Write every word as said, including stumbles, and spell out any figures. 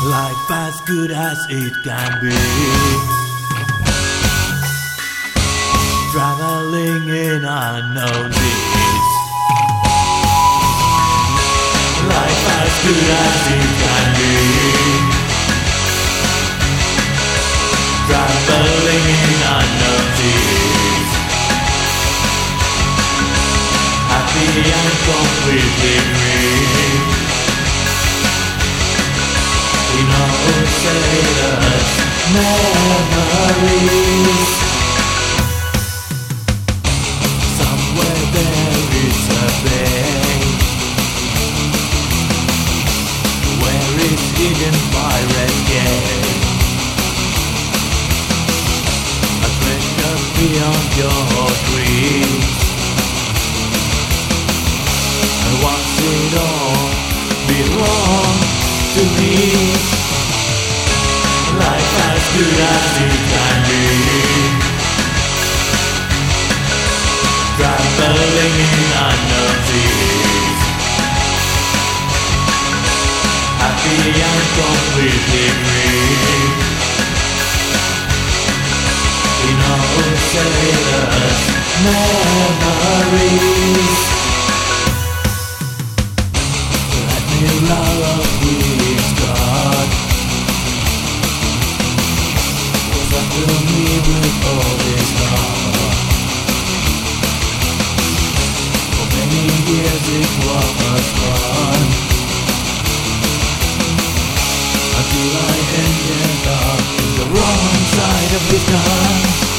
Life as good as it can be. Traveling in unknown seas. Life as good as it can be. Traveling in unknown seas. Happy and completely free. In our sailors' memories. Somewhere there is a bay where is hidden pirate gate. A treasure beyond your dreams. And once it all belongs to me. Life as good as it can be. Traveling in unknown seas. Happy and completely free. In our sailors' memories. Let me love with God. Was unto me with all his love. For many years it was fun, until I ended up in the wrong side of the gun.